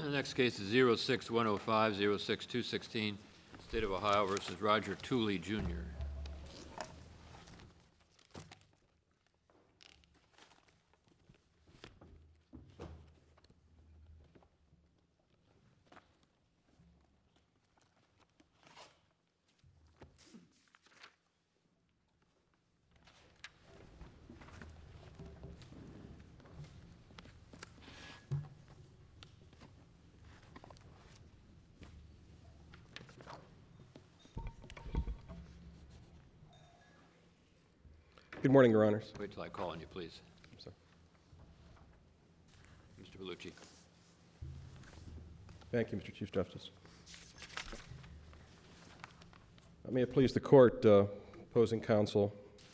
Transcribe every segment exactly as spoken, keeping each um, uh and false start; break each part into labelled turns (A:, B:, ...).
A: The next case is zero six one oh five, zero six two one six, State of Ohio versus Roger Tooley, Junior
B: Good morning, Your Honors.
A: Wait till I call on you, please.
B: I'm sorry.
A: Mister Bellucci.
B: Thank you, Mister Chief Justice. Uh, May it please the Court, uh, opposing counsel.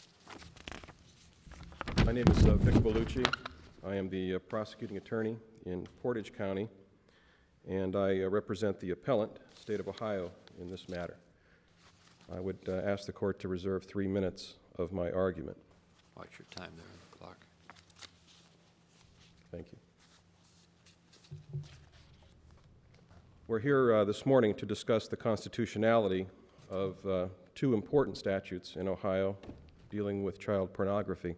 B: My name is uh, Vic Bellucci. I am the uh, prosecuting attorney in Portage County, and I uh, represent the appellant, State of Ohio, in this matter. I would uh, ask the Court to reserve three minutes of my argument.
A: Watch your time there on the clock.
B: Thank you. We're here uh, this morning to discuss the constitutionality of uh, two important statutes in Ohio dealing with child pornography.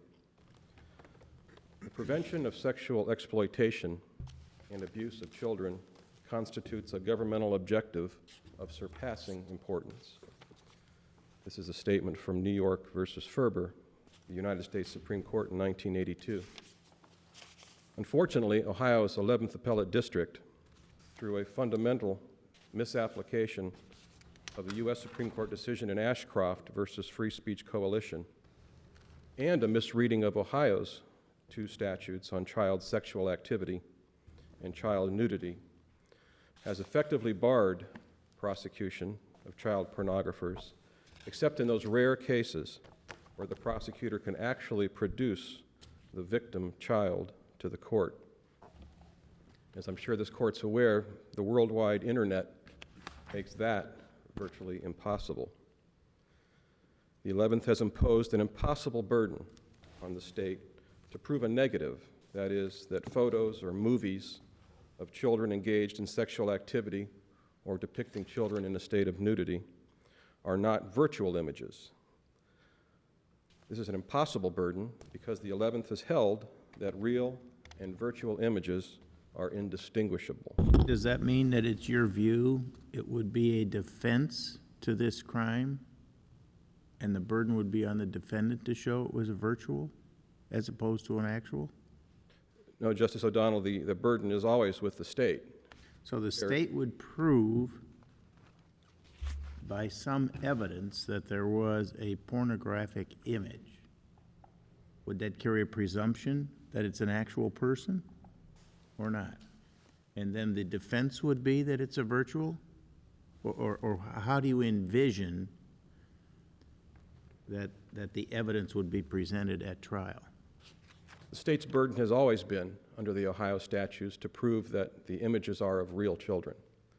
B: The prevention of sexual exploitation and abuse of children constitutes a governmental objective of surpassing importance. This is a statement from New York versus Ferber, the United States Supreme Court in nineteen eighty-two. Unfortunately, Ohio's eleventh Appellate District, through a fundamental misapplication of the U S Supreme Court decision in Ashcroft versus Free Speech Coalition, and a misreading of Ohio's two statutes on child sexual activity and child nudity, has effectively barred prosecution of child pornographers, except in those rare cases where the prosecutor can actually produce the victim child to the court. As I'm sure this court's aware, the worldwide internet makes that virtually impossible. The eleventh has imposed an impossible burden on the state to prove a negative, that is, that photos or movies of children engaged in sexual activity or depicting children in a state of nudity are not virtual images. This is an impossible burden because the eleventh has held that real and virtual images are indistinguishable.
C: Does that mean that it's your view it would be a defense to this crime and the burden would be on the defendant to show it was a virtual as opposed to an actual?
B: No, Justice O'Donnell, the, the burden is always with the state.
C: So the state would prove by some evidence that there was a pornographic image. Would that carry a presumption that it's an actual person or not? And then the defense would be that it's a virtual? Or, or, or how do you envision that, that the evidence would be presented at trial?
B: The state's burden has always been, under the Ohio statutes, to prove that the images are of real children.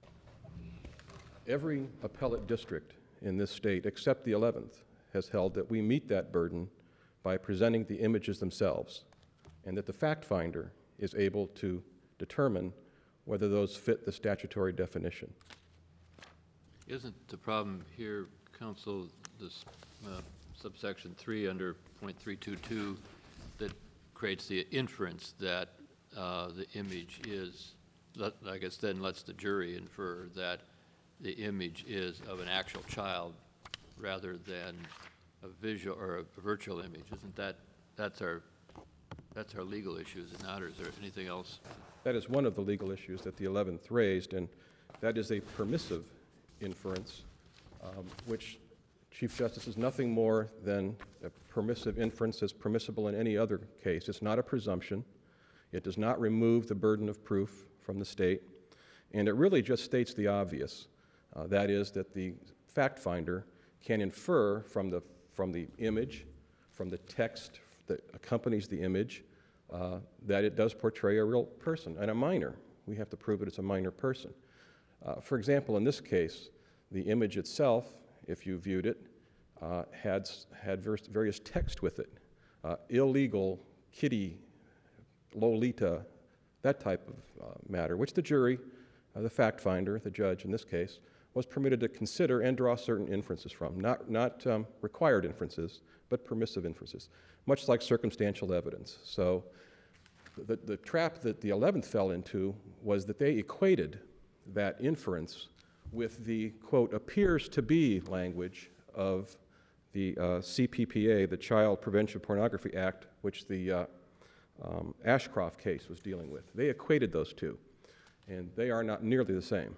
B: Every appellate district in this state, except the eleventh, has held that we meet that burden by presenting the images themselves, and that the fact finder is able to determine whether those fit the statutory definition.
A: Isn't the problem here, counsel, this uh, subsection three under point three two two that creates the inference that uh, the image is, I guess then lets the jury infer that the image is of an actual child rather than a visual or a virtual image? Isn't that, that's our, that's our legal issue, is it not, or is there anything else?
B: That is one of the legal issues that the eleventh raised, and that is a permissive inference, um, which, Chief Justice, is nothing more than a permissive inference as permissible in any other case. It's not a presumption. It does not remove the burden of proof from the state, and it really just states the obvious. Uh, that is that the fact finder can infer from the, from the image, from the text that accompanies the image, uh, that it does portray a real person, and a minor. We have to prove that it's a minor person. Uh, for example, in this case, the image itself, if you viewed it, uh, had, had various text with it. Uh, illegal, kitty, Lolita, that type of uh, matter, which the jury uh, the fact finder, the judge in this case, was permitted to consider and draw certain inferences from, not, not um, required inferences, but permissive inferences, much like circumstantial evidence. So the, the trap that the eleventh fell into was that they equated that inference with the, quote, appears to be language of the uh, C P P A, the Child Prevention of Pornography Act, which the uh, um, Ashcroft case was dealing with. They equated those two, and they are not nearly the same.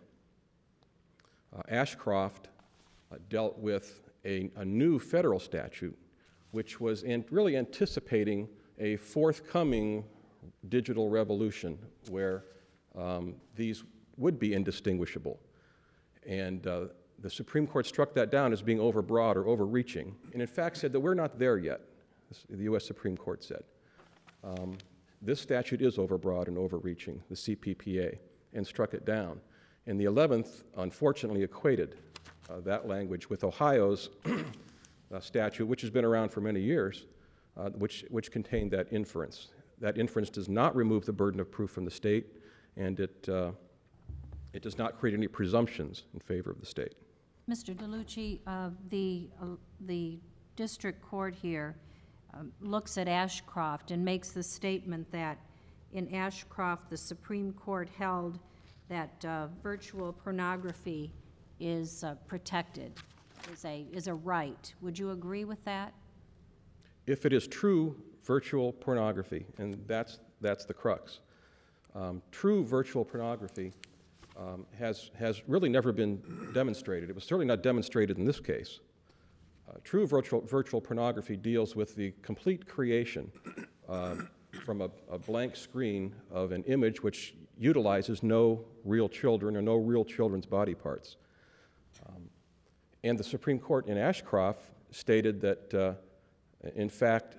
B: Uh, Ashcroft uh, dealt with a, a new federal statute which was in really anticipating a forthcoming digital revolution where um, these would be indistinguishable. And uh, the Supreme Court struck that down as being overbroad or overreaching, and in fact said that we're not there yet, the U S Supreme Court said. Um, this statute is overbroad and overreaching, the C P P A, and struck it down. And the eleventh, unfortunately, equated uh, that language with Ohio's uh, statute, which has been around for many years, uh, which, which contained that inference. That inference does not remove the burden of proof from the state, and it, uh, it does not create any presumptions in favor of the state.
D: Mister DeLucci, uh, the, uh, the district court here um, looks at Ashcroft and makes the statement that in Ashcroft, the Supreme Court held that uh, virtual pornography is uh, protected, is a, is a right. Would you agree with that?
B: If it is true virtual pornography, and that's, that's the crux, um, true virtual pornography um, has, has really never been demonstrated. It was certainly not demonstrated in this case. Uh, true virtual, virtual pornography deals with the complete creation uh, from a, a blank screen of an image which utilizes no real children or no real children's body parts. Um, and the Supreme Court in Ashcroft stated that, uh, in fact,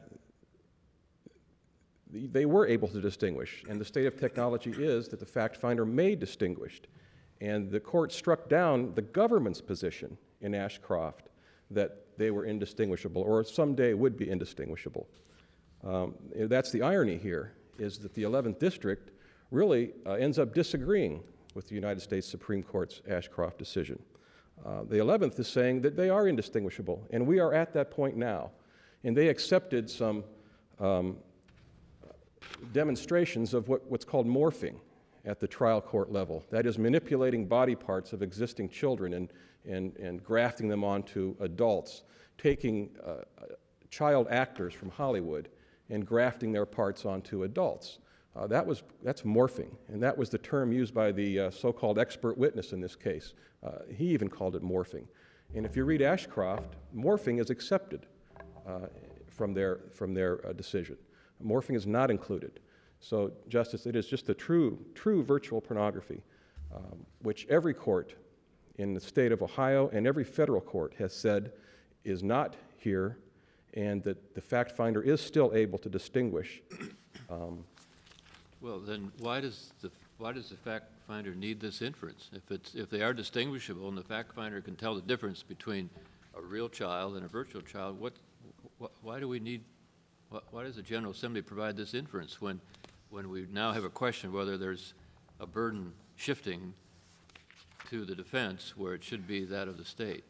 B: they were able to distinguish, and the state of technology is that the fact finder may distinguish. And the court struck down the government's position in Ashcroft that they were indistinguishable, or someday would be indistinguishable. Um, that's the irony here, is that the eleventh District really uh, ends up disagreeing with the United States Supreme Court's Ashcroft decision. Uh, the eleventh is saying that they are indistinguishable, and we are at that point now. And they accepted some um, demonstrations of what, what's called morphing at the trial court level. That is, manipulating body parts of existing children and, and, and grafting them onto adults, taking uh, child actors from Hollywood and grafting their parts onto adults. Uh, that was, that's morphing, and that was the term used by the uh, so-called expert witness in this case. Uh, he even called it morphing. And if you read Ashcroft, morphing is accepted uh, from their, from their uh, decision. Morphing is not included. So, Justice, it is just the true, true virtual pornography, um, which every court in the state of Ohio and every federal court has said is not here, and that the fact finder is still able to distinguish. Um,
A: Well, then why does the, why does the fact finder need this inference? If it's, if they are distinguishable and the fact finder can tell the difference between a real child and a virtual child, what, wh- why do we need, wh- why does the General Assembly provide this inference when, when we now have a question whether there's a burden shifting to the defense where it should be that of the state?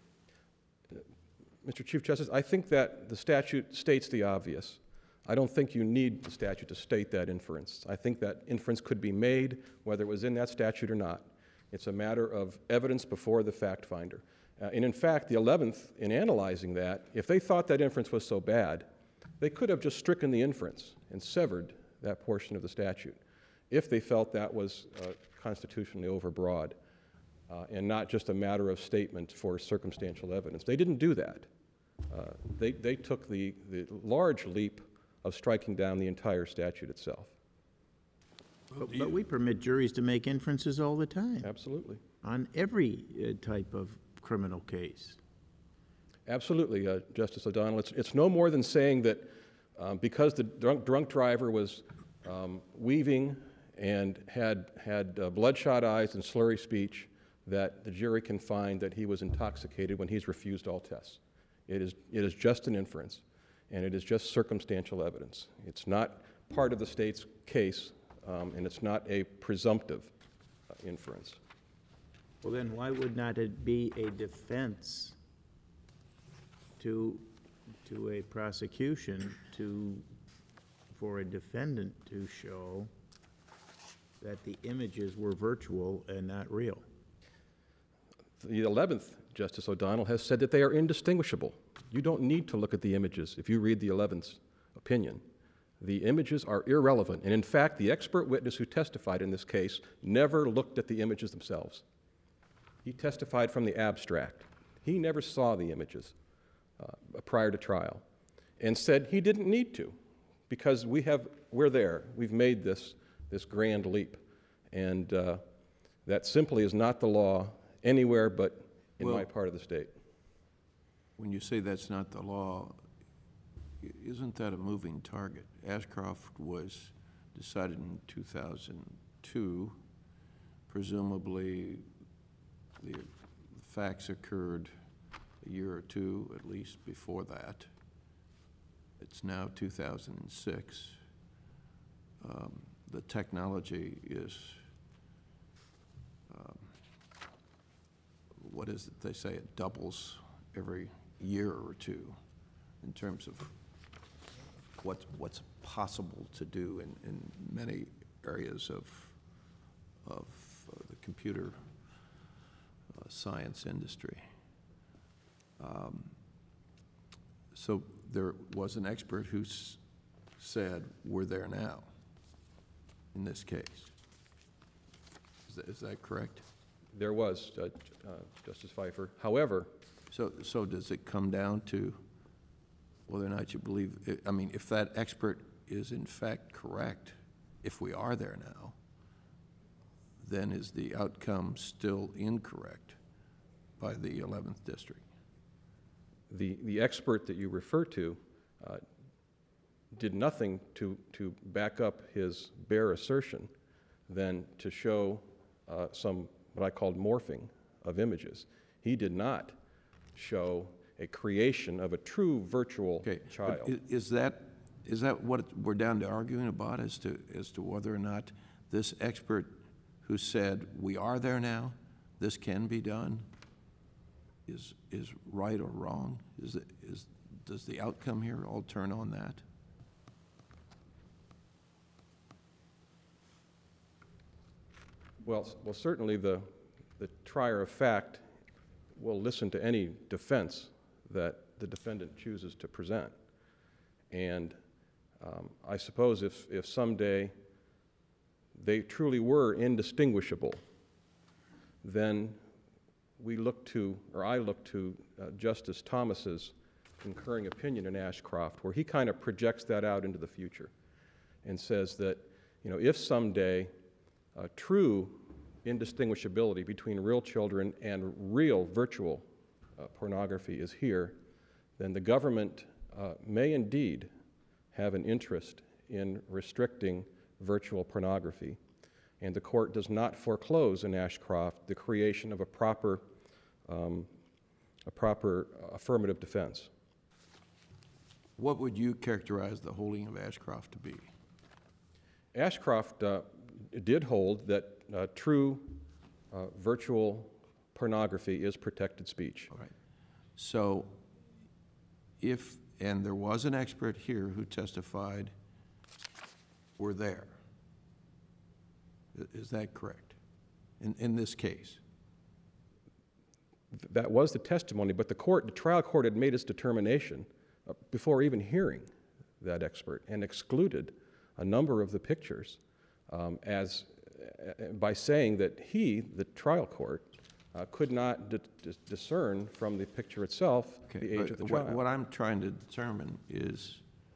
B: Mister Chief Justice, I think that the statute states the obvious. I don't think you need the statute to state that inference. I think that inference could be made whether it was in that statute or not. It's a matter of evidence before the fact finder. Uh, and in fact, the eleventh, in analyzing that, if they thought that inference was so bad, they could have just stricken the inference and severed that portion of the statute if they felt that was uh, constitutionally overbroad uh, and not just a matter of statement for circumstantial evidence. They didn't do that. Uh, they, they took the, the large leap of striking down the entire statute itself.
C: But, but we permit juries to make inferences all the time
B: Absolutely.
C: on every uh, type of criminal case.
B: Absolutely, uh, Justice O'Donnell. It's, it's no more than saying that um, because the drunk, drunk driver was um, weaving and had, had uh, bloodshot eyes and slurry speech, that the jury can find that he was intoxicated when he's refused all tests. It is, it is just an inference, and it is just circumstantial evidence. It's not part of the state's case, um, and it's not a presumptive uh, inference.
C: Well, then why would not it be a defense to, to a prosecution to, for a defendant to show that the images were virtual and not real?
B: The eleventh, Justice O'Donnell, has said that they are indistinguishable. You don't need to look at the images if you read the eleventh's opinion. The images are irrelevant, and in fact, the expert witness who testified in this case never looked at the images themselves. He testified from the abstract. He never saw the images uh, prior to trial, and said he didn't need to, because we have, we're there. We've made this, this grand leap, and uh, that simply is not the law anywhere but in
E: Well,
B: my part of the state.
E: When you say that's not the law, i- isn't that a moving target? Ashcroft was decided in two thousand two. Presumably, the facts occurred a year or two, at least, before that. It's now two thousand six. Um, The technology is, um, what is it they say, it doubles every year or two in terms of what, what's possible to do in, in many areas of, of uh, the computer uh, science industry. Um, So there was an expert who s- said, we're there now, in this case. Is that, is that correct?
B: There was, uh, uh, Justice Pfeiffer. However,
E: So, so does it come down to whether or not you believe, I- I mean, if that expert is in fact correct, if we are there now, then is the outcome still incorrect by the eleventh District?
B: the, the expert that you refer to uh, did nothing to, to back up his bare assertion than to show uh, some, what I called morphing of images. He did not show a creation of a true virtual
E: Okay, but
B: child.
E: i- is that, is that what we're down to arguing about, as to, as to whether or not this expert who said, we are there now, this can be done, is, is right or wrong? Is, it- is, does the outcome here all turn on that?
B: Well, s- well, certainly the, the trier of fact will listen to any defense that the defendant chooses to present. And um, I suppose if, if someday they truly were indistinguishable, then we look to, or I look to uh, Justice Thomas's concurring opinion in Ashcroft, where he kind of projects that out into the future and says that, you know, if someday uh, true indistinguishability between real children and real virtual uh, pornography is here, then the government uh, may indeed have an interest in restricting virtual pornography. And the court does not foreclose in Ashcroft the creation of a proper, um, a proper affirmative defense.
E: What would you characterize the holding of Ashcroft to be?
B: Ashcroft uh, did hold that uh, true uh, virtual pornography is protected speech.
E: All right. So if, and there was an expert here who testified, we're there. I- Is that correct? In, in this case?
B: Th- That was the testimony, but the court, the trial court had made its determination uh, before even hearing that expert and excluded a number of the pictures um, as, uh, by saying that he, the trial court, uh, could not di- dis- discern from the picture itself
E: Okay,
B: the age
E: but
B: of the
E: what-
B: child.
E: What I'm trying to determine is,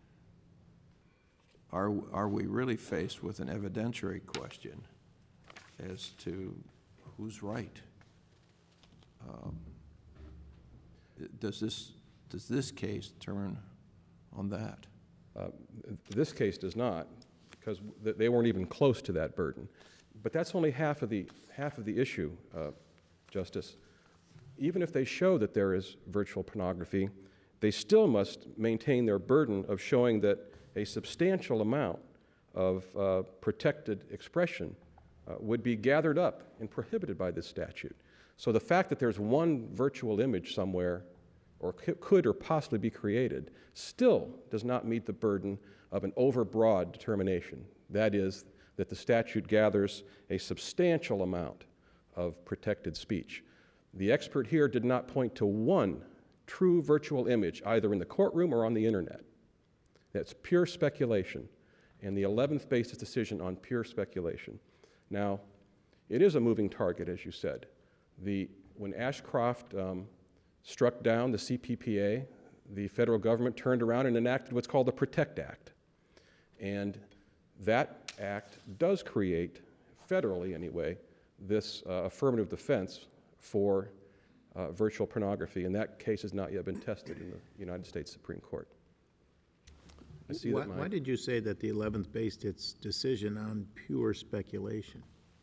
E: are, are we really faced with an evidentiary question as to who's right? Um, Does this, does this case turn on that?
B: Uh, This case does not, because th- they weren't even close to that burden. But that's only half of the, half of the issue, uh, Justice. Even if they show that there is virtual pornography, they still must maintain their burden of showing that a substantial amount of uh, protected expression uh, would be gathered up and prohibited by this statute. So the fact that there's one virtual image somewhere, or could or possibly be created, still does not meet the burden of an overbroad determination. That is, that the statute gathers a substantial amount of protected speech. The expert here did not point to one true virtual image, either in the courtroom or on the internet. That's pure speculation, and the eleventh based its decision on pure speculation. Now, it is a moving target, as you said. The, when Ashcroft um, struck down the C P P A, the federal government turned around and enacted what's called the PROTECT Act. And that act does create, federally anyway, this uh, affirmative defense for uh, virtual pornography, and that case has not yet been tested in the United States Supreme Court. I see
C: Why,
B: that my,
C: why did you say that the eleventh based its decision on pure speculation?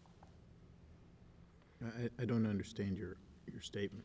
C: I, I don't understand your, your statement.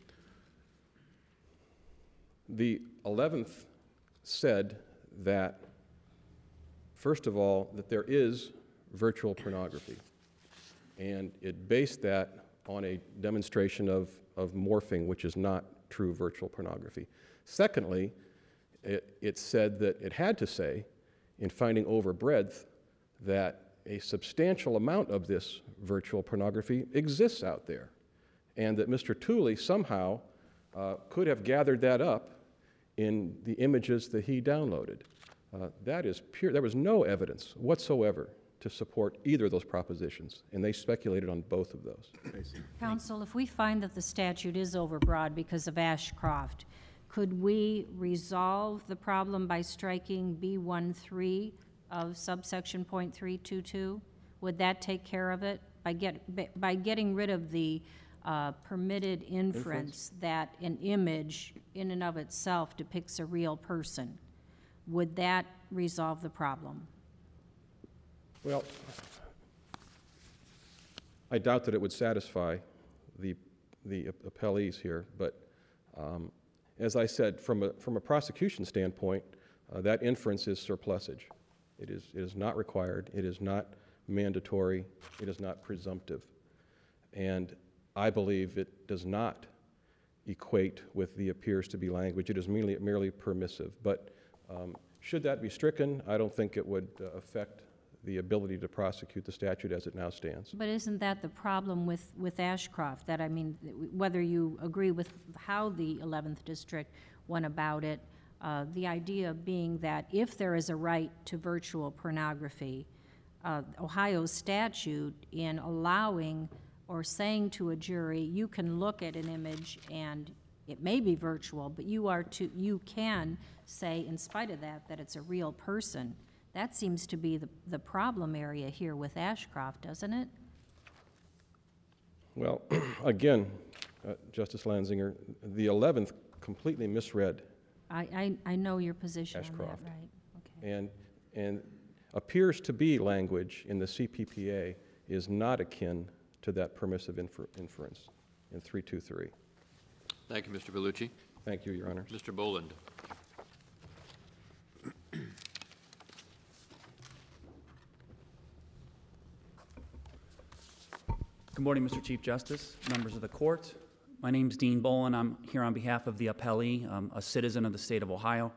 B: The eleventh said that, first of all, that there is virtual pornography, and it based that on a demonstration of, of morphing, which is not true virtual pornography. Secondly, it, it said that it had to say, in finding overbreadth, that a substantial amount of this virtual pornography exists out there, and that Mister Tooley somehow uh, could have gathered that up in the images that he downloaded. Uh, that is pure, there was no evidence whatsoever to support either of those propositions, and they speculated on both of those.
D: Counsel, if we find that the statute is overbroad because of Ashcroft, could we resolve the problem by striking B one three of subsection point three two two? Would that take care of it? By, get, by getting rid of the uh, permitted inference, inference that an image in and of itself depicts a real person, would that resolve the problem?
B: Well, I doubt that it would satisfy the, the appellees here, but um, as I said, from a, from a prosecution standpoint, uh, that inference is surplusage. It is, it is not required, it is not mandatory, it is not presumptive. And I believe it does not equate with the appears to be language. It is merely, merely permissive. But um, should that be stricken, I don't think it would uh, affect the ability to prosecute the statute as it now stands.
D: But isn't that the problem with, with Ashcroft? That, I mean, whether you agree with how the eleventh District went about it, uh, the idea being that if there is a right to virtual pornography, uh, Ohio's statute in allowing or saying to a jury, you can look at an image and it may be virtual, but you are to, you can say, in spite of that, that it's a real person. That seems to be the, the problem area here with Ashcroft, doesn't it?
B: Well, again, uh, Justice Lanzinger, the eleventh completely misread
D: I, I, I know your position
B: Ashcroft.
D: on that, right? Okay.
B: And, and appears to be language in the C P P A is not akin to that permissive infer inference in three two three.
A: Thank you, Mister Bellucci.
B: Thank you, Your Honor.
A: Mister Boland.
F: Good morning, Mister Chief Justice, members of the court. My name's Dean Boland. I'm here on behalf of the appellee, um, a citizen of the state of Ohio.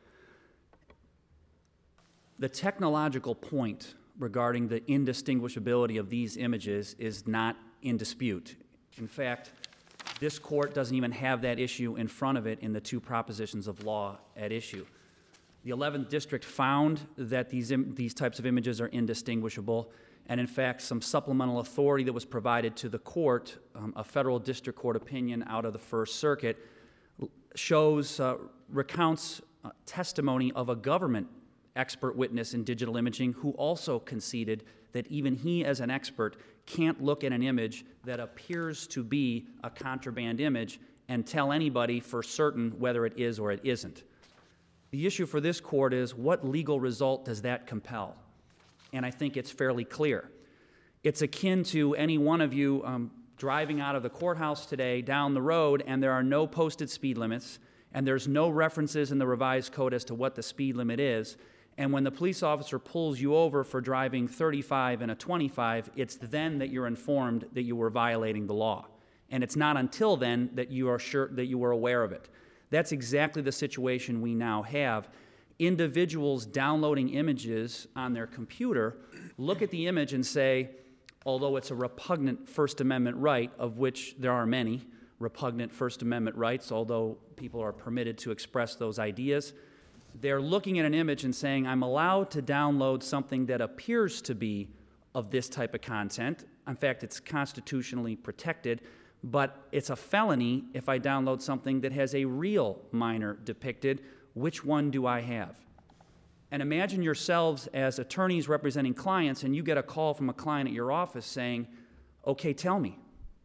F: The technological point regarding the indistinguishability of these images is not in dispute. In fact, this court doesn't even have that issue in front of it in the two propositions of law at issue. The eleventh District found that these, im these types of images are indistinguishable, and in fact, some supplemental authority that was provided to the court, um, a federal district court opinion out of the First Circuit, shows, uh, recounts uh, testimony of a government expert witness in digital imaging who also conceded that even he, as an expert, can't look at an image that appears to be a contraband image and tell anybody for certain whether it is or it isn't. The issue for this court is, what legal result does that compel? And I think it's fairly clear. It's akin to any one of you um, driving out of the courthouse today down the road, and there are no posted speed limits, and there's no references in the revised code as to what the speed limit is. And when the police officer pulls you over for driving thirty-five and a twenty-five, it's then that you're informed that you were violating the law. And it's not until then that you are sure that you are aware of it. That's exactly the situation we now have. Individuals downloading images on their computer look at the image and say, although it's a repugnant First Amendment right, of which there are many repugnant First Amendment rights, although people are permitted to express those ideas, they're looking at an image and saying, I'm allowed to download something that appears to be of this type of content. In fact, it's constitutionally protected, but it's a felony if I download something that has a real minor depicted. Which one do I have? And imagine yourselves as attorneys representing clients, and you get a call from a client at your office saying, okay, tell me.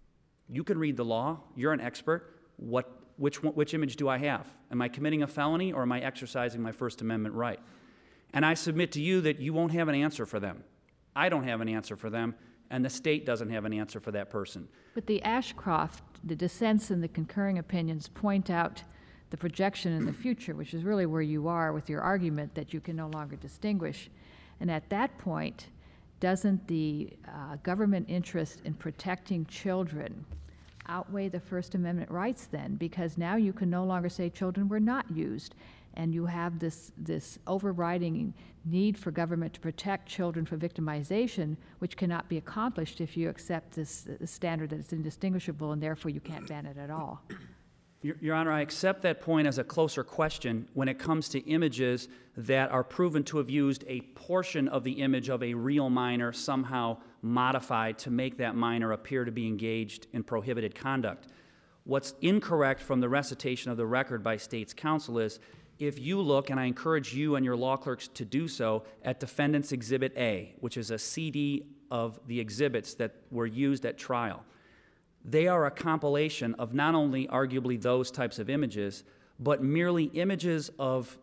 F: You can read the law. You're an expert. What, which, which image do I have? Am I committing a felony, or am I exercising my First Amendment right? And I submit to you that you won't have an answer for them. I don't have an answer for them, and the state doesn't have an answer for that person.
G: But the Ashcroft, the dissents and the concurring opinions point out the projection in the future, which is really where you are with your argument that you can no longer distinguish. And at that point, doesn't the uh, government interest in protecting children outweigh the First Amendment rights then? Because now you can no longer say children were not used, and you have this, this overriding need for government to protect children from victimization, which cannot be accomplished if you accept this uh, standard that it's indistinguishable, and therefore you can't ban it at all.
F: Your, Your Honor, I accept that point as a closer question when it comes to images that are proven to have used a portion of the image of a real minor somehow modified to make that minor appear to be engaged in prohibited conduct. What's incorrect from the recitation of the record by State's counsel is, if you look, and I encourage you and your law clerks to do so, at Defendant's Exhibit A, which is a C D of the exhibits that were used at trial, they are a compilation of not only arguably those types of images, but merely images of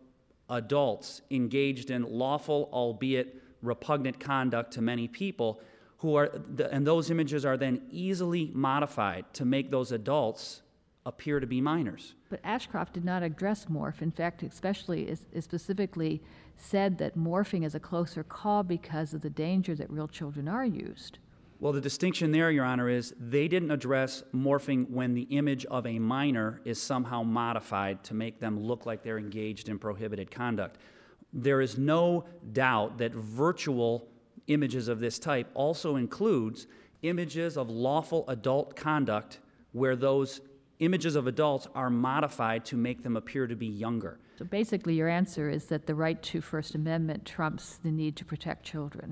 F: adults engaged in lawful, albeit repugnant conduct to many people, who are, and those images are then easily modified to make those adults appear to be minors.
G: But Ashcroft did not address morph. In fact, especially is, is specifically said that morphing is a closer call because of the danger that real children are used.
F: Well, the distinction there, Your Honor, is they didn't address morphing when the image of a minor is somehow modified to make them look like they're engaged in prohibited conduct. There is no doubt that virtual images of this type also includes images of lawful adult conduct where those images of adults are modified to make them appear to be younger.
G: So basically your answer is that the right to First Amendment trumps the need to protect children.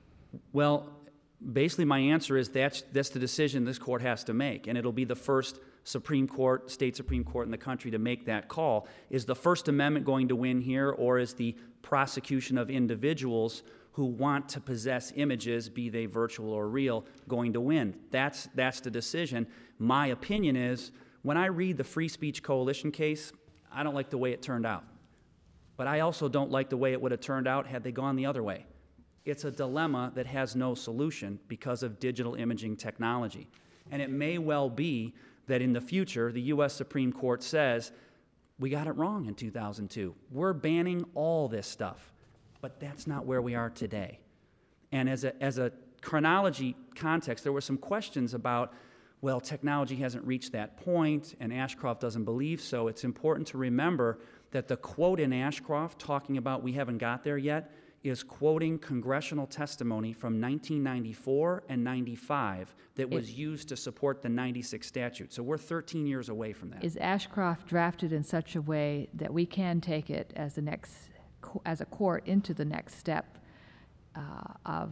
F: Well, basically my answer is that's, that's the decision this court has to make, and it'll be the first Supreme Court, state Supreme Court in the country to make that call. Is the First Amendment going to win here, or is the prosecution of individuals who want to possess images, be they virtual or real, going to win? That's, that's the decision. My opinion is, when I read the Free Speech Coalition case, I don't like the way it turned out. But I also don't like the way it would have turned out had they gone the other way. It's a dilemma that has no solution because of digital imaging technology. And it may well be that in the future, the U S Supreme Court says, we got it wrong in two thousand two. We're banning all this stuff. But that's not where we are today. And as a, as a chronology context, there were some questions about, well, technology hasn't reached that point, and Ashcroft doesn't believe so. It's important to remember that the quote in Ashcroft talking about we haven't got there yet is quoting congressional testimony from nineteen ninety-four and ninety-five that was used to support the ninety-six statute. So we're thirteen years away from that.
G: Is Ashcroft drafted in such a way that we can take it as the next, as a court into the next step uh, of,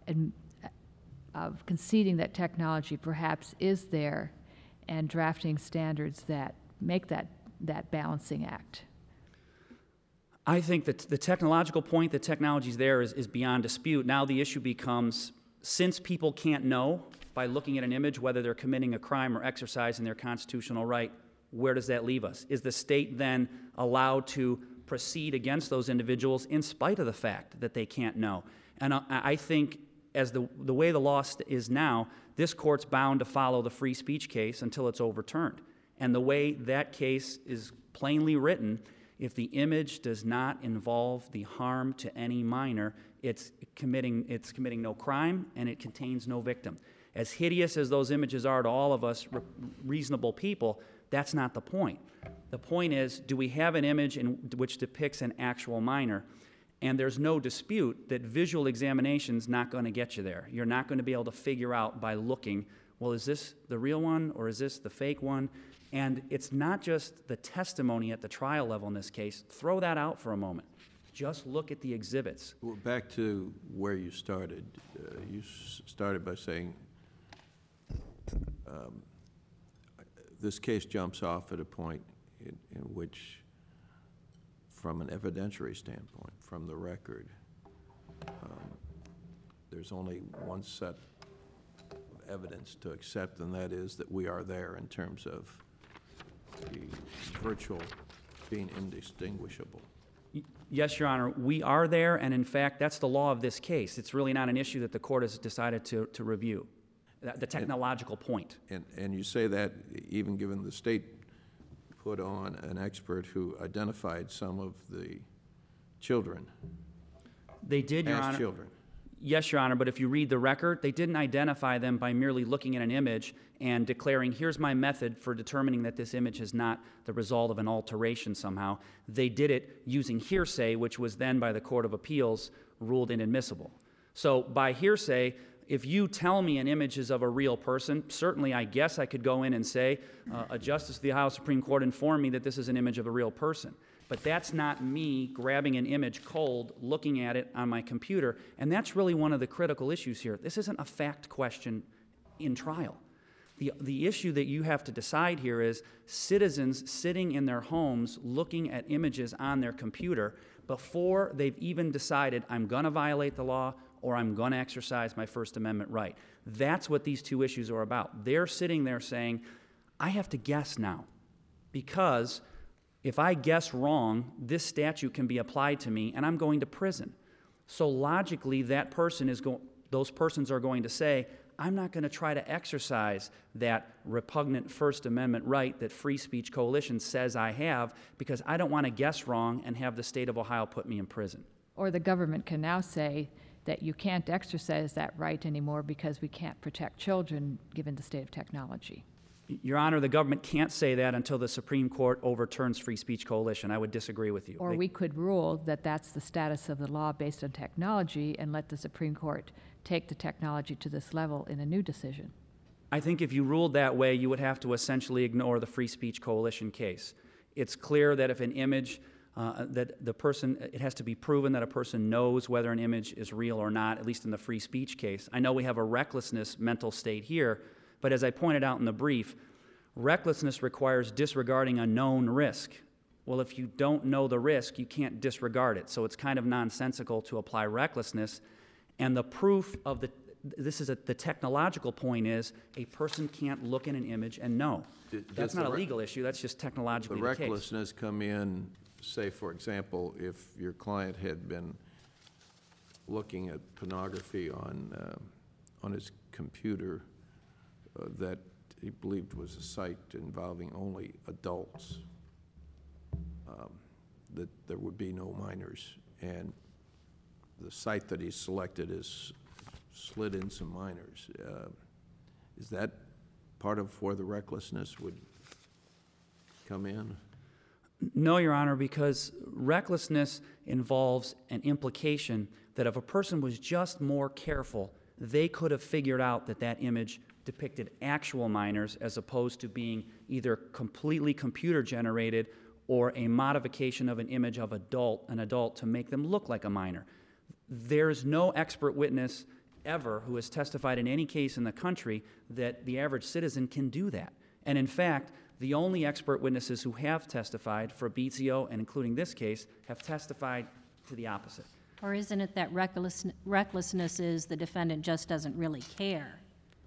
G: of conceding that technology perhaps is there and drafting standards that make that, that balancing act?
F: I think that the technological point that technology is there is, is beyond dispute. Now the issue becomes, since people can't know by looking at an image whether they're committing a crime or exercising their constitutional right, where does that leave us? Is the state then allowed to proceed against those individuals in spite of the fact that they can't know? And I, I think as the, the way the law is now, this court's bound to follow the free speech case until it's overturned. And the way that case is plainly written, if the image does not involve the harm to any minor, it's committing, it's committing no crime and it contains no victim. As hideous as those images are to all of us re- reasonable people, that's not the point. The point is, do we have an image in which depicts an actual minor? And there's no dispute that visual examination's not going to get you there. You're not going to be able to figure out by looking, well, is this the real one or is this the fake one? And it's not just the testimony at the trial level in this case. Throw that out for a moment. Just look at the exhibits.
E: Well, back to where you started. Uh, you s- started by saying um, this case jumps off at a point in, in which, from an evidentiary standpoint, from the record, um, there's only one set of evidence to accept, and that is that we are there in terms of the virtual being indistinguishable.
F: Yes, Your Honor, we are there, and in fact, that's the law of this case. It's really not an issue that the court has decided to, to review, the the technological point.
E: And, and you say that even given the state put on an expert who identified some of the children,
F: They did, Your
E: past
F: Honor.
E: children.
F: Yes, Your Honor, but if you read the record, they didn't identify them by merely looking at an image and declaring, here's my method for determining that this image is not the result of an alteration somehow. They did it using hearsay, which was then by the Court of Appeals ruled inadmissible. So by hearsay, if you tell me an image is of a real person, certainly I guess I could go in and say, uh, a justice of the Ohio Supreme Court informed me that this is an image of a real person. But that's not me grabbing an image cold, looking at it on my computer, and that's really one of the critical issues here. This isn't a fact question in trial. The, the issue that you have to decide here is citizens sitting in their homes looking at images on their computer before they've even decided, I'm going to violate the law or I'm going to exercise my First Amendment right. That's what these two issues are about. They're sitting there saying, I have to guess now, because if I guess wrong, this statute can be applied to me, and I'm going to prison. So logically, that person is go- those persons are going to say, I'm not going to try to exercise that repugnant First Amendment right that Free Speech Coalition says I have, because I don't want to guess wrong and have the state of Ohio put me in prison.
G: Or the government can now say that you can't exercise that right anymore because we can't protect children given the state of technology.
F: Your Honor, the government can't say that until the Supreme Court overturns Free Speech Coalition. I would disagree with you.
G: Or
F: They-
G: we could rule that that's the status of the law based on technology and let the Supreme Court take the technology to this level in a new decision.
F: I think if you ruled that way, you would have to essentially ignore the Free Speech Coalition case. It's clear that if an image, uh, that the person, it has to be proven that a person knows whether an image is real or not, at least in the free speech case. I know we have a recklessness mental state here, but as I pointed out in the brief, recklessness requires disregarding a known risk. Well, if you don't know the risk, you can't disregard it. So it's kind of nonsensical to apply recklessness. And the proof of the, this is a, the technological point is, a person can't look in an image and know.
E: D-
F: That's
E: does
F: not
E: the
F: a
E: re-
F: legal issue, that's just
E: The
F: technologically the case.
E: recklessness come in, say, for example, if your client had been looking at pornography on, uh, on his computer uh, that he believed was a site involving only adults, um, that there would be no minors. And the site that he selected is slid in some minors. Uh, Is that part of where the recklessness would come in?
F: No, Your Honor, because recklessness involves an implication that if a person was just more careful, they could have figured out that that image depicted actual minors as opposed to being either completely computer-generated or a modification of an image of adult, an adult to make them look like a minor. There's no expert witness ever who has testified in any case in the country that the average citizen can do that. And in fact, the only expert witnesses who have testified for Bezio, and including this case, have testified to the opposite.
D: Or isn't it that reckless, recklessness is the defendant just doesn't really care?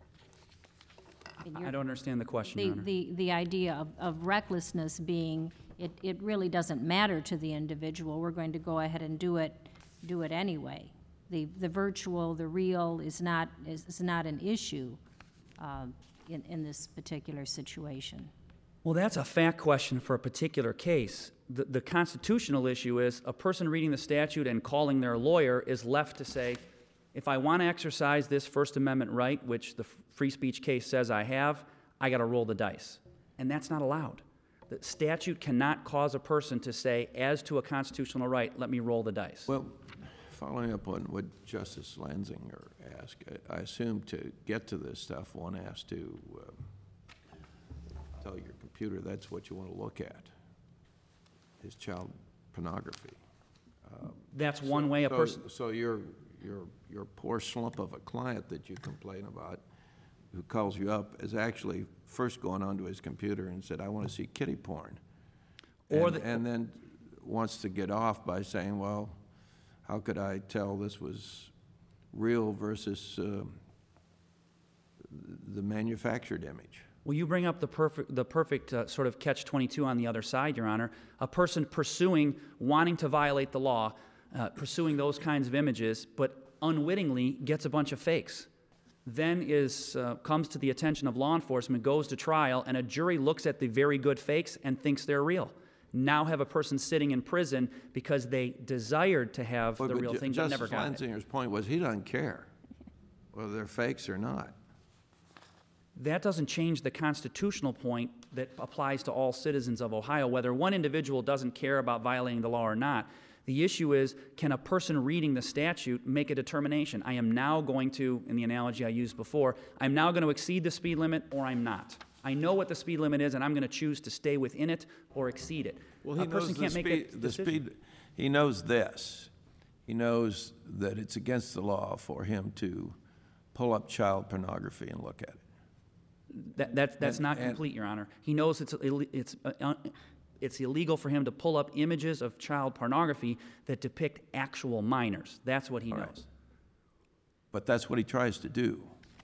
D: I mean,
F: I
D: you're-
F: don't understand the question,
D: The,
F: Your Honor.
D: the, the idea of, of recklessness being, it, it really doesn't matter to the individual. We're going to go ahead and do it, do it anyway. The, the virtual, the real is not, is, is not an issue uh, in, in this particular situation.
F: Well, that's a fact question for a particular case. The, the constitutional issue is a person reading the statute and calling their lawyer is left to say, If I want to exercise this First Amendment right, which the free speech case says I have, I got to roll the dice. And that's not allowed. The statute cannot cause a person to say, as to a constitutional right, let me roll the dice.
E: Well, following up on what Justice Lanzinger asked, I I assume to get to this stuff, one has to uh, tell your computer that's what you want to look at, is child pornography.
F: That's one way a
E: So-
F: person,
E: So your, your, your poor slump of a client that you complain about, who calls you up, is actually first gone onto his computer and said, I want to see kiddie porn.
F: Or
E: And-
F: the-
E: And then wants to get off by saying, well, how could I tell this was real versus uh, the manufactured image?
F: well, you bring up the perfect, the perfect uh, sort of catch twenty-two on the other side, Your Honor. A person pursuing, wanting to violate the law, uh, pursuing those kinds of images, but unwittingly gets a bunch of fakes. Then is, uh, comes to the attention of law enforcement, goes to trial, and a jury looks at the very good fakes and thinks they're real. Now have a person sitting in prison because they desired to have
E: But-
F: the
E: but
F: real
E: Ju-
F: thing but never
E: Justice
F: got it.
E: Lanzinger's point was he doesn't care whether they're fakes or not.
F: That doesn't change the constitutional point that applies to all citizens of Ohio. Whether one individual doesn't care about violating the law or not, the issue is, can a person reading the statute make a determination? I am now going to, in the analogy I used before, I'm now going to exceed the speed limit or I'm not. I know what the speed limit is and I'm going to choose to stay within it or exceed it.
E: Well, he
F: A person
E: knows the
F: can't make
E: speed,
F: that
E: the
F: decision.
E: speed, he knows this. He knows that it's against the law for him to pull up child pornography and look at it.
F: That, that, that's
E: And-
F: not
E: and-
F: complete, Your Honor. He knows it's, ill- it's, uh, uh, it's illegal for him to pull up images of child pornography that depict actual minors. That's what he
E: All right.
F: knows.
E: But that's what he tries to do.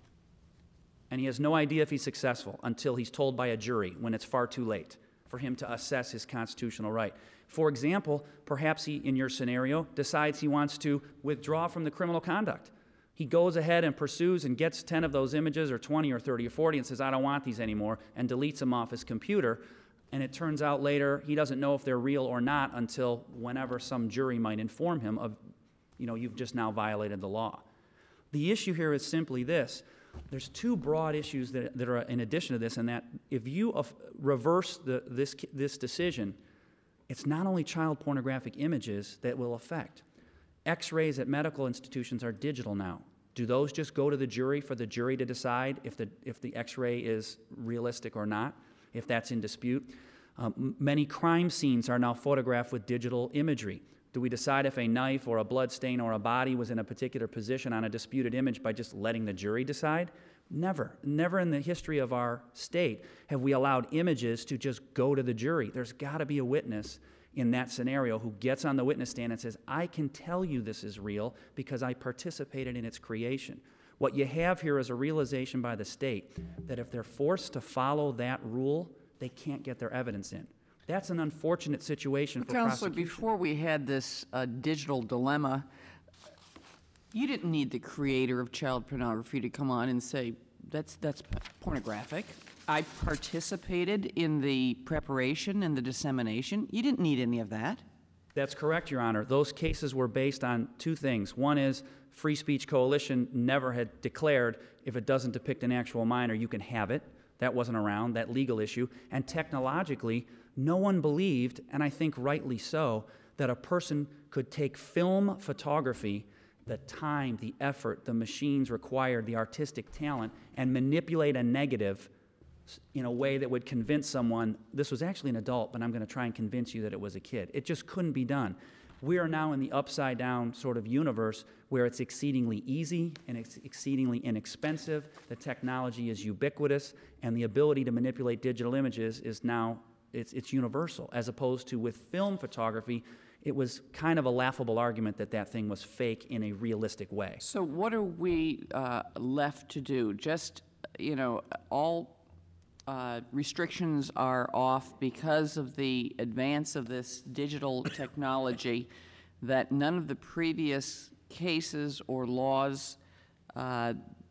F: And he has no idea if he's successful until he's told by a jury when it's far too late for him to assess his constitutional right. For example, perhaps he, in your scenario, decides he wants to withdraw from the criminal conduct. He goes ahead and pursues and gets ten of those images, or twenty or thirty or forty, and says, I don't want these anymore, and deletes them off his computer. And it turns out later he doesn't know if they're real or not until whenever some jury might inform him of, you know, you've just now violated the law. The issue here is simply this. There's two broad issues that, that are in addition to this, and that if you uh, reverse the, this, this decision, it's not only child pornographic images that will affect. X-rays at medical institutions are digital now. Do those just go to the jury for the jury to decide if the, if the X-ray is realistic or not, if that's in dispute? Um, many crime scenes are now photographed with digital imagery. Do we decide if a knife or a blood stain or a body was in a particular position on a disputed image by just letting the jury decide? Never. Never in the history of our state have we allowed images to just go to the jury. There's got to be a witness in that scenario who gets on the witness stand and says, I can tell you this is real because I participated in its creation. What you have here is a realization by the state that if they're forced to follow that rule, they can't get their evidence in. That's an unfortunate situation for
H: Counselor,
F: prosecution.
H: before we had this uh, digital dilemma, you didn't need the creator of child pornography to come on and say, that's, that's pornographic. I participated in the preparation and the dissemination. You didn't need any of that.
F: That's correct, Your Honor. Those cases were based on two things. One is Free Speech Coalition never had declared if it doesn't depict an actual minor, you can have it. That wasn't around, that legal issue. And technologically, no one believed, and I think rightly so, that a person could take film photography, the time, the effort, the machines required, the artistic talent, and manipulate a negative in a way that would convince someone, this was actually an adult, but I'm going to try and convince you that it was a kid. It just couldn't be done. We are now in the upside-down sort of universe where it's exceedingly easy and it's exceedingly inexpensive. The technology is ubiquitous, and the ability to manipulate digital images is now, it's, it's universal, as opposed to with film photography, it was kind of a laughable argument that that thing was fake in a realistic way.
H: So what are we uh, left to do? Just, you know, all uh, restrictions are off because of the advance of this digital technology, that none of the previous cases or laws uh,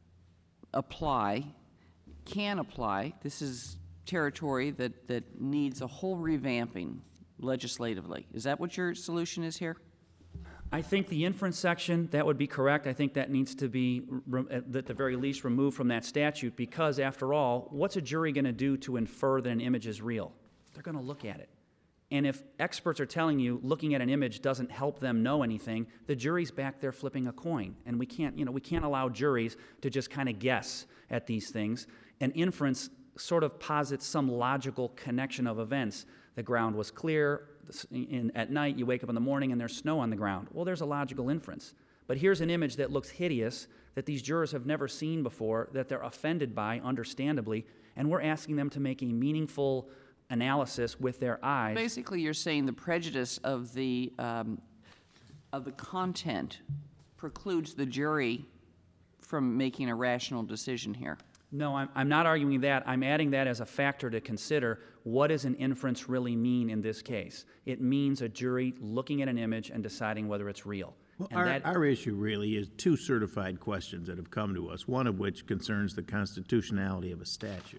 H: apply, can apply. This is territory that, that needs a whole revamping legislatively. Is that what your solution is here?
F: I think the inference section, that would be correct. I think that needs to be, re- at the very least, removed from that statute because, after all, what's a jury going to do to infer that an image is real? They're going to look at it. And if experts are telling you looking at an image doesn't help them know anything, the jury's back there flipping a coin. And we can't, you know, we can't allow juries to just kind of guess at these things. And inference sort of posits some logical connection of events. The ground was clear. In, at night, you wake up in the morning and there's snow on the ground. Well, there's a logical inference. But here's an image that looks hideous, that these jurors have never seen before, that they're offended by, understandably, and we're asking them to make a meaningful analysis with their eyes.
H: Basically, you're saying the prejudice of the, um, of the content precludes the jury from making a rational decision here.
F: No, I'm, I'm not arguing that. I'm adding that as a factor to consider. What does an inference really mean in this case? It means a jury looking at an image and deciding whether it's real.
C: Well,
F: and
C: our,
F: that,
C: our issue really is two certified questions that have come to us, one of which concerns the constitutionality of a statute.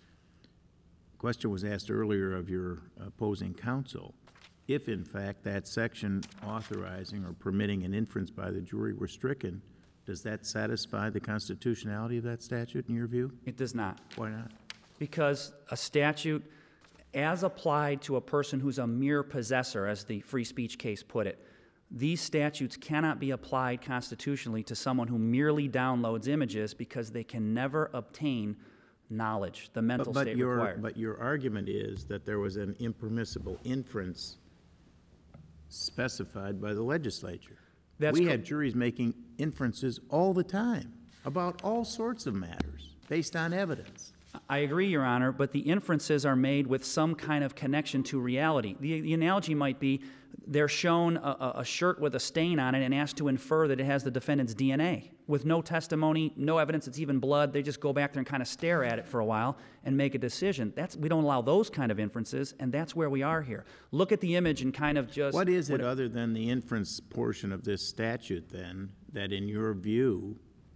C: The question was asked earlier of your opposing counsel. If, in fact, that section authorizing or permitting an inference by the jury were stricken, does that satisfy the constitutionality of that statute in your view?
F: it does not.
C: Why not?
F: Because a statute, as applied to a person who's a mere possessor, as the free speech case put it, these statutes cannot be applied constitutionally to someone who merely downloads images because they can never obtain knowledge, the mental
C: But, but
F: state
C: your,
F: required.
C: but your argument is that there was an impermissible inference specified by the legislature.
F: That's
C: we
F: cor-
C: have juries making inferences all the time about all sorts of matters based on evidence.
F: I agree, Your Honor, but the inferences are made with some kind of connection to reality. The, the analogy might be they're shown a, a shirt with a stain on it and asked to infer that it has the defendant's D N A. With no testimony, no evidence it's even blood, they just go back there and kind of stare at it for a while and make a decision. That's, we don't allow those kind of inferences, and that's where we are here. Look at the image and kind of just...
C: What is it other than the inference portion of this statute, then, that in your view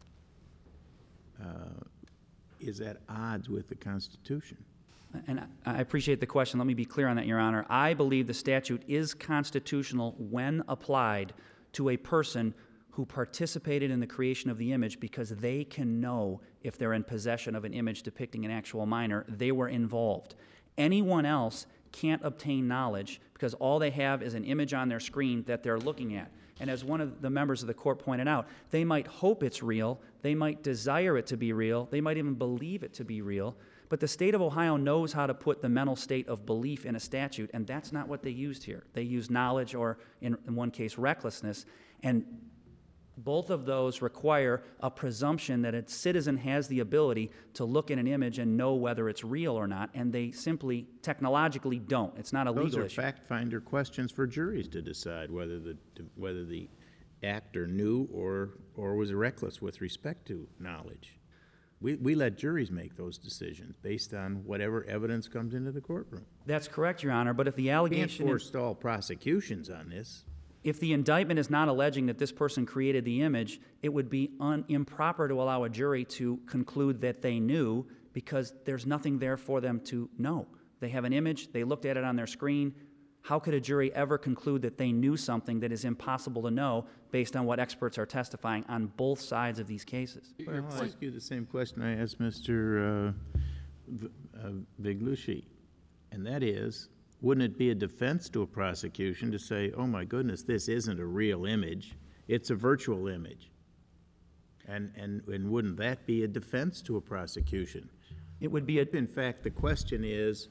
C: uh, is at odds with the Constitution?
F: And I appreciate the question. Let me be clear on that, Your Honor. I believe the statute is constitutional when applied to a person who participated in the creation of the image because they can know if they're in possession of an image depicting an actual minor, they were involved. Anyone else can't obtain knowledge because all they have is an image on their screen that they're looking at. And as one of the members of the court pointed out, they might hope it's real, they might desire it to be real, they might even believe it to be real, but the state of Ohio knows how to put the mental state of belief in a statute, and that's not what they used here. They used knowledge or, in, in one case, recklessness, and both of those require a presumption that a citizen has the ability to look at an image and know whether it's real or not, and they simply technologically don't. It's not a
C: Those
F: legal
C: are
F: issue.
C: fact finder questions for juries to decide whether the whether the actor knew or or was reckless with respect to knowledge. We we let juries make those decisions based on whatever evidence comes into the courtroom.
F: That's correct, Your Honor, but if the
C: We can't
F: allegation is,
C: forestall prosecutions on this.
F: if the indictment is not alleging that this person created the image, it would be un, improper to allow a jury to conclude that they knew because there's nothing there for them to know. They have an image, they looked at it on their screen. How could a jury ever conclude that they knew something that is impossible to know based on what experts are testifying on both sides of these cases?
C: Well, I'll ask you the same question I asked Mister Uh, v- uh, Viglucci, and that is, wouldn't it be a defense to a prosecution to say, oh my goodness, this isn't a real image, it's a virtual image? And, and, and wouldn't that be a defense to a prosecution?
F: It would be a,
C: In fact, the question is,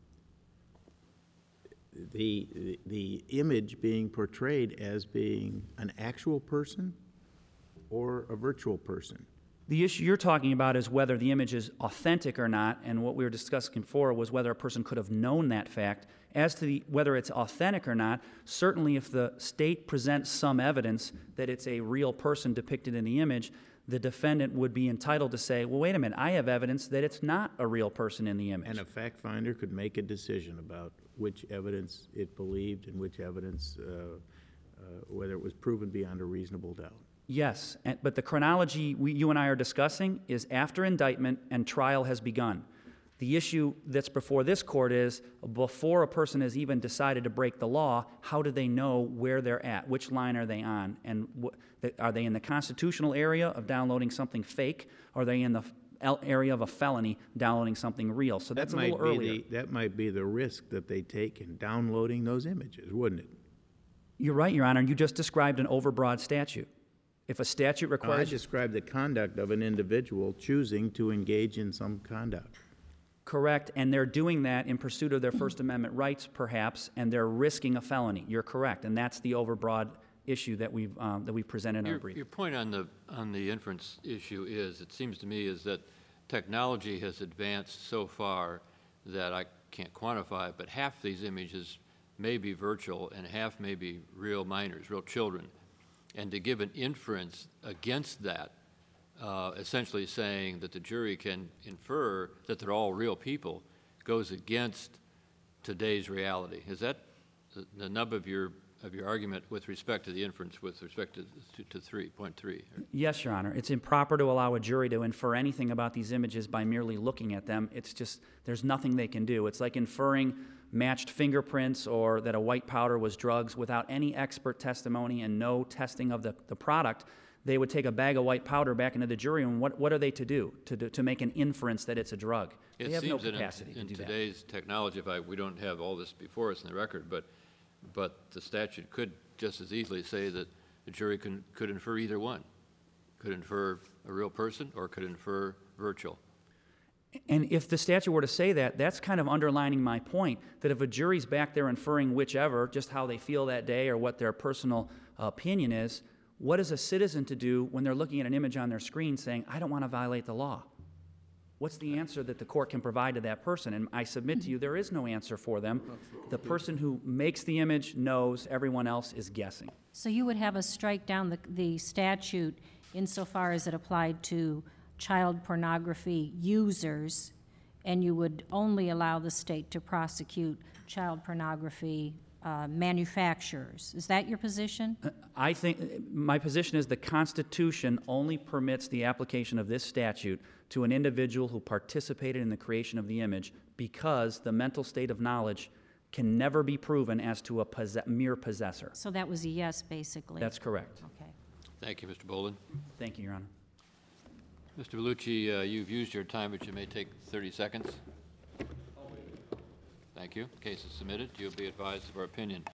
C: the, the, the image being portrayed as being an actual person or a virtual person?
F: the issue you're talking about is whether the image is authentic or not, and what we were discussing before was whether a person could have known that fact. As to the, whether it's authentic or not, certainly if the state presents some evidence that it's a real person depicted in the image, the defendant would be entitled to say, well, wait a minute, I have evidence that it's not a real person in the image.
C: And a fact finder could make a decision about which evidence it believed and which evidence, uh, uh, whether it was proven beyond a reasonable doubt.
F: Yes, and, but the chronology we, you and I are discussing is after indictment and trial has begun. The issue that's before this court is, before a person has even decided to break the law, how do they know where they're at? Which line are they on? And wh- are they in the constitutional area of downloading something fake, or are they in the f- area of a felony downloading something real? So that's
C: That
F: a little
C: might be
F: earlier.
C: the- That might be the risk that they take in downloading those images, wouldn't it?
F: You're right, Your Honor. You just described an overbroad statute. If a statute
C: No, I
F: requires...
C: described the conduct of an individual choosing to engage in some conduct.
F: Correct, and they're doing that in pursuit of their First Amendment rights, perhaps, and they're risking a felony. You're correct, and that's the overbroad issue that we've, um, that we've presented in our
A: Your,
F: brief.
A: your point on the, on the inference issue is, it seems to me, is that technology has advanced so far that I can't quantify it, but half these images may be virtual and half may be real minors, real children. And to give an inference against that, uh, essentially saying that the jury can infer that they're all real people, goes against today's reality. Is that the, the nub of your of your argument with respect to the inference with respect to, to, to three point three?
F: Yes, Your Honor. It's improper to allow a jury to infer anything about these images by merely looking at them. It's just, there's nothing they can do. It's like inferring matched fingerprints or that a white powder was drugs without any expert testimony and no testing of the, the product. They would take a bag of white powder back into the jury, and what, what are they to do? To, do, to make an inference that it's a drug?
A: It
F: they have no
A: seems that in-
F: capacity
A: in,
F: to do that.
A: today's technology, if I, we don't have all this before us in the record, but but the statute could just as easily say that the jury can, could infer either one, could infer a real person or could infer virtual.
F: And if the statute were to say that, that's kind of underlining my point, that if a jury's back there inferring whichever, just how they feel that day or what their personal uh, opinion is, what is a citizen to do when they're looking at an image on their screen saying, I don't want to violate the law? What's the answer that the court can provide to that person? And I submit to you, there is no answer for them. The person who makes the image knows, everyone else is guessing.
D: So you would have us strike down the, the statute insofar as it applied to child pornography users, and you would only allow the state to prosecute child pornography uh, manufacturers. Is that your position?
F: I think, my position is the Constitution only permits the application of this statute to an individual who participated in the creation of the image because the mental state of knowledge can never be proven as to a posse- mere possessor.
D: So that was a yes, basically?
F: That's correct.
D: Okay.
A: Thank you, Mister Bolin.
F: Thank you, Your Honor.
A: Mister Bellucci, uh, you've used your time, but you may take thirty seconds. Thank you. Case is submitted. You'll be advised of our opinion.